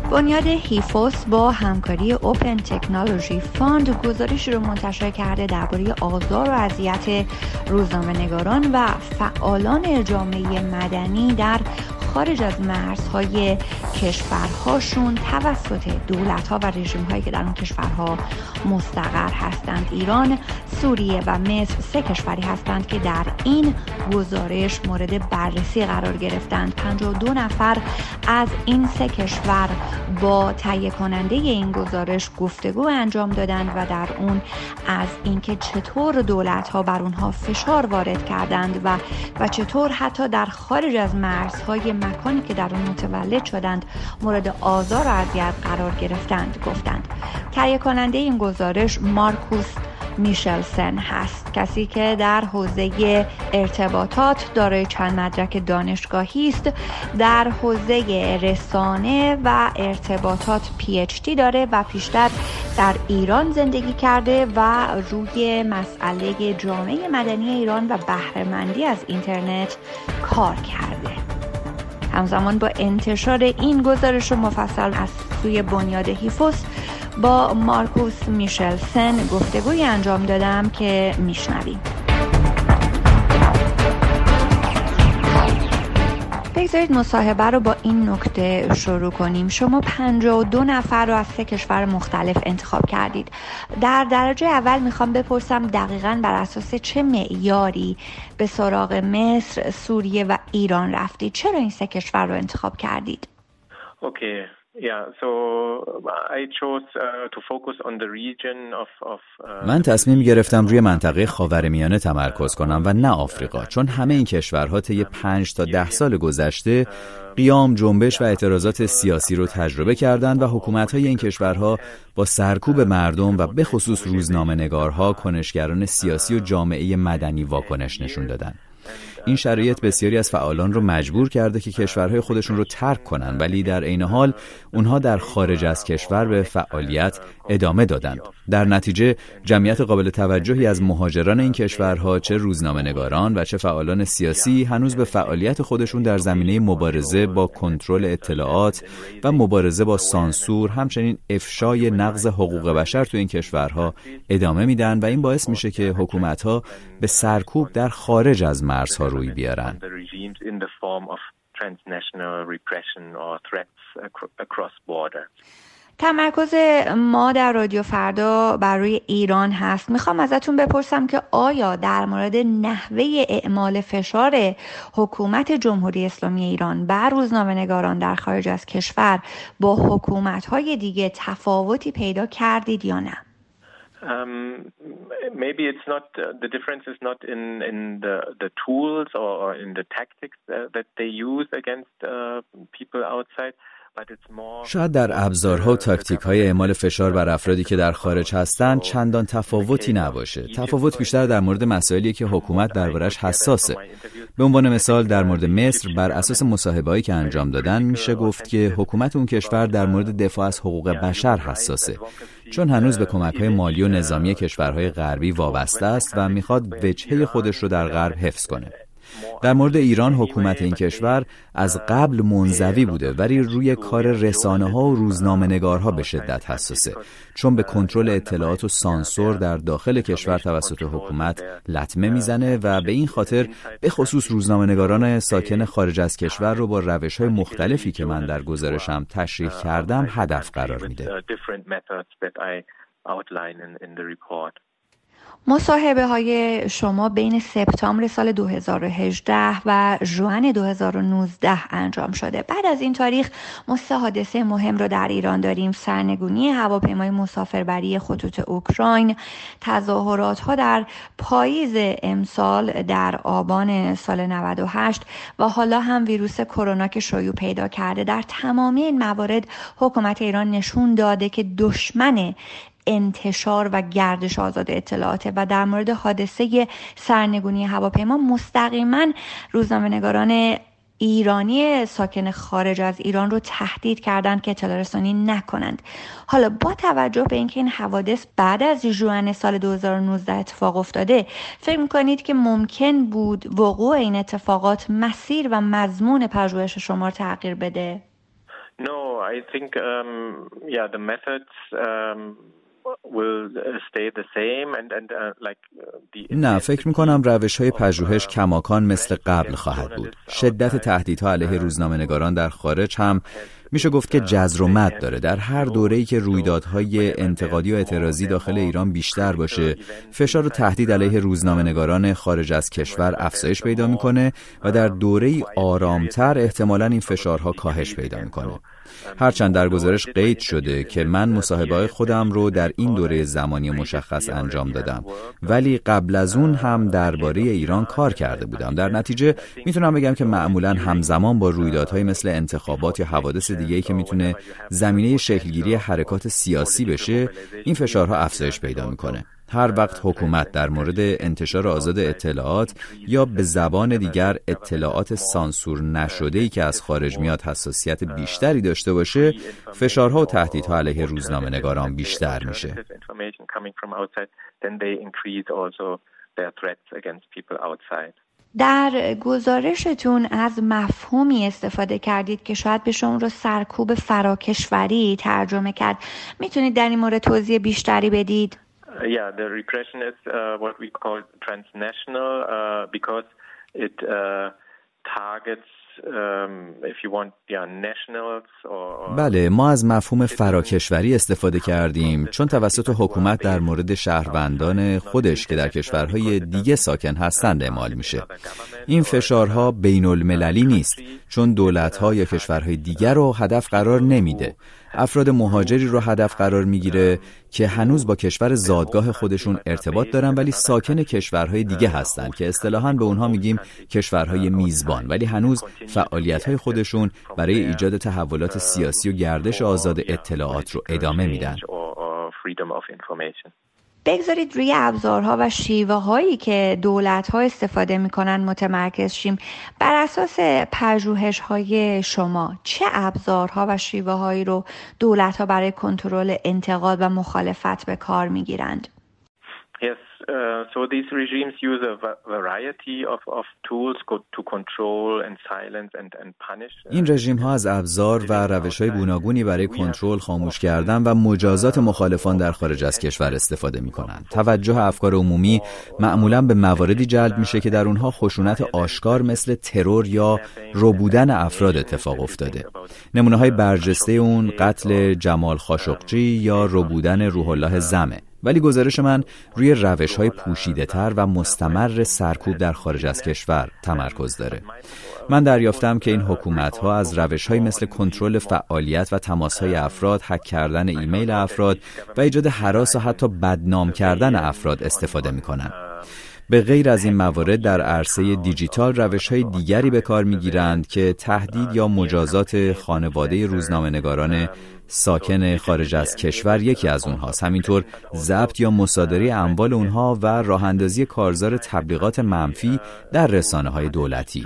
بنیاد هیفوس با همکاری اوپن تکنولوژی فاند گزارشی رو منتشر کرده درباره آزار و اذیت روزنامه‌نگاران و فعالان جامعه مدنی در خارج از مرزهای کشورهاشون توسط دولت‌ها و رژیم‌هایی که در اون کشورها مستقر هستند. ایران، سوریه و مصر 3 کشوری هستند که در این گزارش مورد بررسی قرار گرفتند. 52 نفر از این 3 کشور با تهیه کننده این گزارش گفتگو انجام دادند و در اون از اینکه چطور دولت‌ها بر اونها فشار وارد کردند و چطور حتی در خارج از مرزهای مکانی که در اون متولد شدند مورد آزار و اذیت قرار گرفتند گفتند. تهیه کننده این گزارش مارکوس میشلسن هست، کسی که در حوزه ارتباطات دارای چند مدرک دانشگاهی است. در حوزه رسانه و ارتباطات PhD داره و پیشتر در ایران زندگی کرده و روی مسئله جامعه مدنی ایران و بهره‌مندی از اینترنت کار کرده. همزمان با انتشار این گزارش مفصل از سوی بنیاد هیفوس با مارکوس میشلسن گفتگوی انجام دادم که میشنویم. بگذارید مصاحبه رو با این نکته شروع کنیم. شما 52 نفر رو از 3 کشور مختلف انتخاب کردید. در درجه اول میخوام بپرسم دقیقاً بر اساس چه معیاری به سراغ مصر، سوریه و ایران رفتید؟ چرا این 3 کشور رو انتخاب کردید؟ Okay. من تصمیم گرفتم روی منطقه خاورمیانه تمرکز کنم و نه آفریقا، چون همه این کشورها طی 5 تا 10 سال گذشته قیام، جنبش و اعتراضات سیاسی رو تجربه کردند و حکومت‌های این کشورها با سرکوب مردم و به خصوص روزنامه‌نگارها، کنشگران سیاسی و جامعه مدنی واکنش نشون دادند. این شرایط بسیاری از فعالان رو مجبور کرده که کشورهای خودشون رو ترک کنن، ولی در عین حال اونها در خارج از کشور به فعالیت ادامه دادند. در نتیجه جمعیت قابل توجهی از مهاجران این کشورها، چه روزنامه‌نگاران و چه فعالان سیاسی، هنوز به فعالیت خودشون در زمینه مبارزه با کنترل اطلاعات و مبارزه با سانسور، همچنین افشای نقض حقوق بشر تو این کشورها ادامه میدن و این باعث میشه که حکومت‌ها به سرکوب در خارج از مرزها روی بیارن. تمرکز ما در رادیو فردا بر روی ایران هست. میخوام ازتون بپرسم که آیا در مورد نحوه اعمال فشار حکومت جمهوری اسلامی ایران بر روزنامه‌نگاران در خارج از کشور با حکومت‌های دیگه تفاوتی پیدا کردید یا نه؟ Maybe it's not the difference is not in the tools or in the tactics that they use against people outside. شاید در ابزارها و تاکتیک‌های اعمال فشار بر افرادی که در خارج هستند چندان تفاوتی نباشه. تفاوت بیشتر در مورد مسائلی که حکومت دربارش حساسه. به عنوان مثال در مورد مصر بر اساس مصاحبه‌هایی که انجام دادن میشه گفت که حکومت اون کشور در مورد دفاع از حقوق بشر حساسه، چون هنوز به کمک‌های مالی و نظامی کشورهای غربی وابسته است و میخواد وجهه خودش رو در غرب حفظ کنه. در مورد ایران حکومت این کشور از قبل منزوی بوده، ولی روی کار رسانه‌ها و روزنامه‌نگارها به شدت حساسه، چون به کنترل اطلاعات و سانسور در داخل کشور توسط حکومت لطمه میزنه و به این خاطر به خصوص روزنامه‌نگاران ساکن خارج از کشور رو با روش‌های مختلفی که من در گزارشم تشریح کردم هدف قرار میده. مصاحبه های شما بین سپتامبر سال 2018 و ژوئن 2019 انجام شده. بعد از این تاریخ ما 3 حادثه مهم رو در ایران داریم: سرنگونی هواپیمای مسافربری خطوط اوکراین، تظاهرات ها در پاییز امسال در آبان سال 98 و حالا هم ویروس کرونا که شیوع پیدا کرده. در تمام این موارد حکومت ایران نشون داده که دشمن انتشار و گردش آزاد اطلاعات و در مورد حادثه سرنگونی هواپیما مستقیما روزنامه‌نگاران ایرانی ساکن خارج از ایران رو تهدید کردند که اطلاع رسانی نکنند. حالا با توجه به اینکه این حوادث بعد از ژوئن سال 2019 اتفاق افتاده، فکر می‌کنید که ممکن بود وقوع این اتفاقات مسیر و مضمون پژوهش شما رو تغییر بده؟ No, I think the methods will stay the same and like نه، فکر می‌کنم روش‌های پژوهش کماکان مثل قبل خواهد بود. شدت تهدیدها علیه روزنامه‌نگاران در خارج هم میشه گفت که جذر و مد داره. در هر دوره‌ای که رویدادهای انتقادی و اعتراضی داخل ایران بیشتر باشه، فشار و تهدید علیه روزنامه‌نگاران خارج از کشور افزایش پیدا می‌کنه و در دوره‌ای آرامتر احتمالاً این فشارها کاهش پیدا می‌کنه. هرچند در گزارش قید شده که من مصاحبه‌های خودم رو در این دوره زمانی مشخص انجام دادم، ولی قبل از اون هم درباره ایران کار کرده بودم. در نتیجه میتونم بگم که معمولاً همزمان با رویدادهای مثل انتخابات یا حوادث دیگه‌ای که میتونه زمینه شکلگیری حرکات سیاسی بشه، این فشارها افزایش پیدا میکنه. هر وقت حکومت در مورد انتشار آزاد اطلاعات یا به زبان دیگر اطلاعات سانسور نشده‌ای که از خارج میاد حساسیت بیشتری داشته باشه، فشارها و تهدیدها علیه روزنامه‌نگاران بیشتر میشه. در گزارشتون از مفهومی استفاده کردید که شاید بشه اون رو سرکوب فراکشوری ترجمه کرد. میتونید در این مورد توضیح بیشتری بدید؟ The repression is what we call transnational because it targets if you want nationals or بله، ما از مفهوم فراکشوری استفاده کردیم چون توسط حکومت در مورد شهروندان خودش که در کشورهای دیگه ساکن هستند اعمال میشه. این فشارها بین المللی نیست چون دولت‌ها یا کشورهای دیگر رو هدف قرار نمیده. افراد مهاجری رو هدف قرار میگیره که هنوز با کشور زادگاه خودشون ارتباط دارن ولی ساکن کشورهای دیگه هستن که اصطلاحاً به اونها میگیم کشورهای میزبان، ولی هنوز فعالیت‌های خودشون برای ایجاد تحولات سیاسی و گردش آزاد اطلاعات رو ادامه میدن. بگذارید روی ابزارها و شیوه‌هایی که دولت‌ها استفاده می‌کنن متمرکز شیم. بر اساس پژوهش‌های شما چه ابزارها و شیوه‌هایی رو دولت‌ها برای کنترل انتقاد و مخالفت به کار می‌گیرند؟ So these regimes use a variety of tools to control and silence and punish. این رژیم ها از ابزار و روش‌های گوناگونی برای کنترل، خاموش کردن و مجازات مخالفان در خارج از کشور استفاده می‌کنند. توجه افکار عمومی معمولاً به مواردی جلب میشه که در اونها خشونت آشکار مثل ترور یا ربودن افراد اتفاق افتاده. نمونه‌های برجسته اون قتل جمال خاشقجی یا ربودن روح الله زمه. ولی گزارش من روی روش‌های پوشیده‌تر و مستمر سرکوب در خارج از کشور تمرکز داره. من دریافتم که این حکومت‌ها از روش‌های مثل کنترل فعالیت و تماس‌های افراد، هک کردن ایمیل افراد و ایجاد هراس و حتی بدنام کردن افراد استفاده می‌کنند. به غیر از این موارد در عرصه دیجیتال روش‌های دیگری به کار می‌گیرند که تهدید یا مجازات خانواده روزنامه‌نگاران ساکن خارج از کشور یکی از اونهاست. همینطور ضبط یا مصادره اموال اونها و راه اندازی کارزار تبلیغات منفی در رسانه‌های دولتی.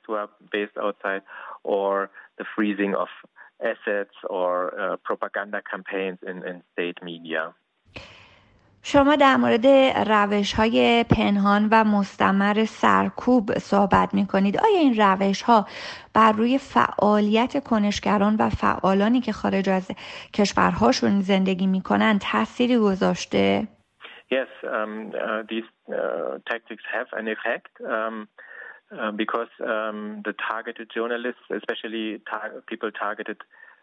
شما در مورد روش‌های پنهان و مستمر سرکوب صحبت می‌کنید. آیا این روش‌ها بر روی فعالیت کنشگران و فعالانی که خارج از کشورهاشون زندگی می‌کنند تأثیری گذاشته؟ Yes, these tactics have an effect because the targeted journalists, especially people targeted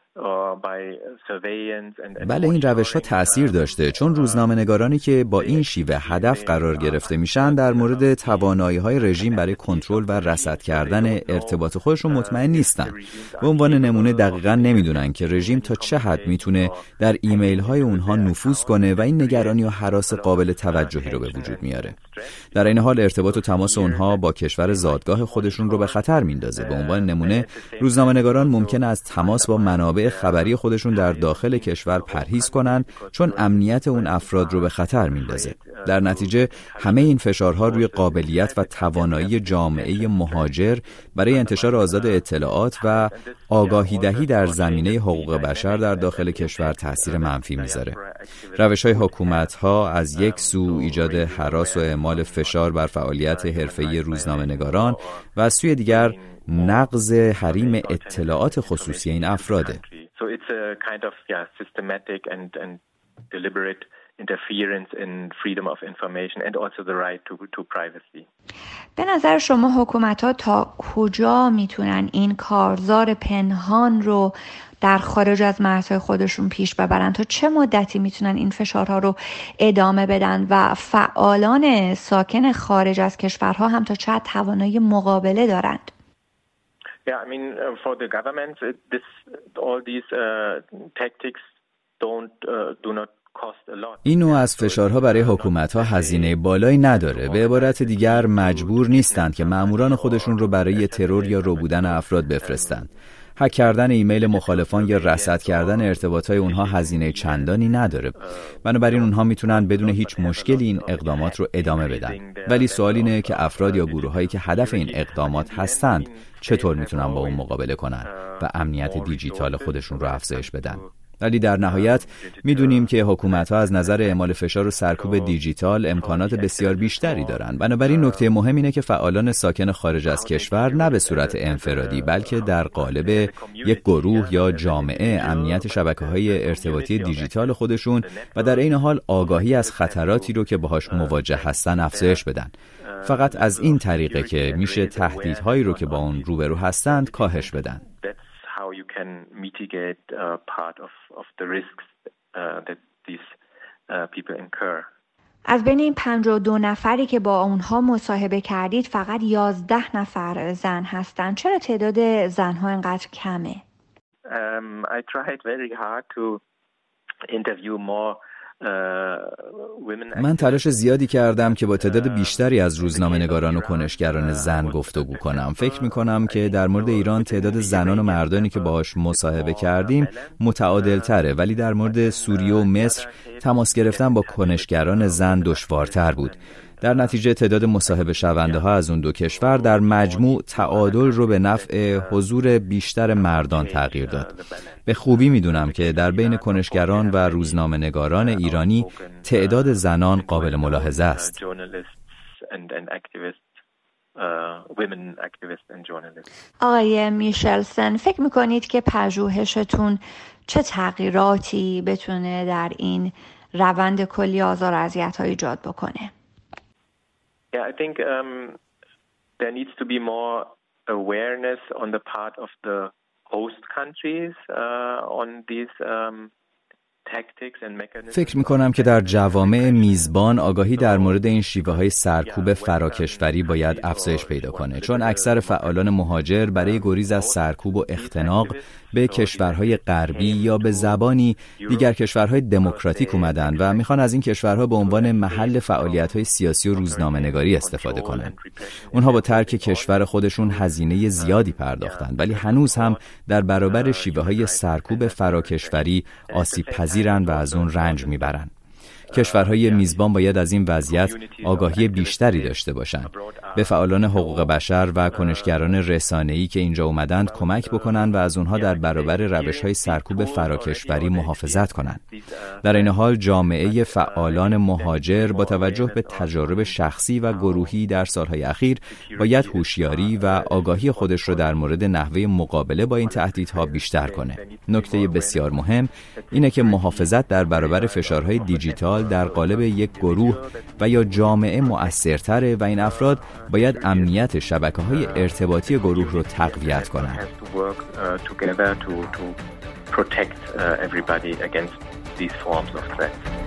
بله، این روش‌ها تأثیر داشته چون روزنامه‌نگارانی که با این شیوه هدف قرار گرفته میشن در مورد توانایی‌های رژیم برای کنترل و رصد کردن ارتباط خودشون مطمئن نیستن. به عنوان نمونه دقیقاً نمیدونن که رژیم تا چه حد میتونه در ایمیل‌های اونها نفوذ کنه و این نگرانی و هراس قابل توجهی رو به وجود میاره. در این حال ارتباط و تماس اونها با کشور زادگاه خودشون رو به خطر میندازه. به عنوان نمونه روزنامه‌نگاران ممکنه از تماس با منابع خبری خودشون در داخل کشور پرهیز کنن چون امنیت اون افراد رو به خطر میندازه. در نتیجه همه این فشارها روی قابلیت و توانایی جامعه مهاجر برای انتشار آزاد اطلاعات و آگاهی دهی در زمینه حقوق بشر در داخل کشور تاثیر منفی میذاره. روش‌های حکومت‌ها از یک سو ایجاد هراس و اعمال فشار بر فعالیت حرفه‌ای روزنامه‌نگاران و از سوی دیگر نقض حریم اطلاعات خصوصی این افراده. So it it's a kind of systematic and deliberate interference in freedom of information and also the right to privacy. به نظر شما حکومت‌ها تا کجا میتونن این کارزار پنهان رو در خارج از مرزهای خودشون پیش ببرن؟ تا چه مدتی میتونن این فشارها رو ادامه بدن و فعالان ساکن خارج از کشورها هم تا چه توانایی مقابله دارند؟ Yeah, I mean, for the governments, all these tactics do not cost a lot. این نوع از فشارها برای حکومت‌ها هزینه بالایی نداره. به عبارت دیگر مجبور نیستند که ماموران خودشون رو برای ترور یا ربودن افراد بفرستند. هک کردن ایمیل مخالفان یا رصد کردن ارتباطات اونها هزینه چندانی نداره. بنابراین اونها میتونن بدون هیچ مشکلی این اقدامات رو ادامه بدن. ولی سوال اینه که افراد یا گروه‌هایی که هدف این اقدامات هستند چطور میتونن با اون مقابله کنن و امنیت دیجیتال خودشون رو افزایش بدن. ولی در نهایت میدونیم که حکومت‌ها از نظر اعمال فشار و سرکوب دیجیتال امکانات بسیار بیشتری دارند. بنابراین نکته مهم اینه که فعالان ساکن خارج از کشور نه به صورت انفرادی بلکه در قالب یک گروه یا جامعه امنیت شبکه‌های ارتباطی دیجیتال خودشون و در این حال آگاهی از خطراتی رو که باهاش مواجه هستن افزایش بدن. فقط از این طریقه که میشه تهدیدهایی رو که با اون روبرو هستند کاهش بدن. How you can mitigate part of the risks that these people incur. از بین این 52 نفری که با اونها مصاحبه کردید فقط 11 نفر زن هستن. چرا تعداد زنها اینقدر کمه؟ I tried very hard to interview more. من تلاش زیادی کردم که با تعداد بیشتری از روزنامه‌نگاران و کنشگران زن گفتگو کنم. فکر می‌کنم که در مورد ایران تعداد زنان و مردانی که باهاش مصاحبه کردیم متعادل تره، ولی در مورد سوریه و مصر تماس گرفتن با کنشگران زن دشوارتر بود. در نتیجه تعداد مصاحبه شونده ها از اون دو کشور در مجموع تعادل رو به نفع حضور بیشتر مردان تغییر داد. به خوبی میدونم که در بین کنشگران و روزنامه‌نگاران ایرانی تعداد زنان قابل ملاحظه است. آقای میشلسن، فکر میکنید که پژوهشتون چه تغییراتی بتونه در این روند کلی آزار و اذیت‌ها ایجاد بکنه؟ Yeah, I think there needs to be more awareness on the part of the host countries on these tactics and mechanisms. فکر می‌کنم که در جوامع میزبان آگاهی در مورد این شیوه‌های سرکوب فراکشوری باید افزایش پیدا کنه، چون اکثر فعالان مهاجر برای گریز از سرکوب و اختناق به کشورهای غربی یا به زبانی دیگر کشورهای دموکراتیک اومدن و میخوان از این کشورها به عنوان محل فعالیت‌های سیاسی و روزنامه‌نگاری استفاده کنن. اونها با ترک کشور خودشون هزینه زیادی پرداختن، ولی هنوز هم در برابر شیوه‌های سرکوب فراکشوری آسیب پذیرن و از اون رنج میبرن. کشورهای میزبان باید از این وضعیت آگاهی بیشتری داشته باشند. به فعالان حقوق بشر و کنشگران رسانه‌ای که اینجا اومدند کمک بکنن و از اونها در برابر روش‌های سرکوب فراکشوری محافظت کنند. در این حال جامعه فعالان مهاجر با توجه به تجارب شخصی و گروهی در سالهای اخیر باید هوشیاری و آگاهی خودش رو در مورد نحوه مقابله با این تهدیدها بیشتر کنه. نکته بسیار مهم اینه که محافظت در برابر فشارهای دیجیتال در قالب یک گروه و یا جامعه مؤثرتره و این افراد باید امنیت شبکه‌های ارتباطی گروه رو تقویت کنند. protect everybody against these forms of threats.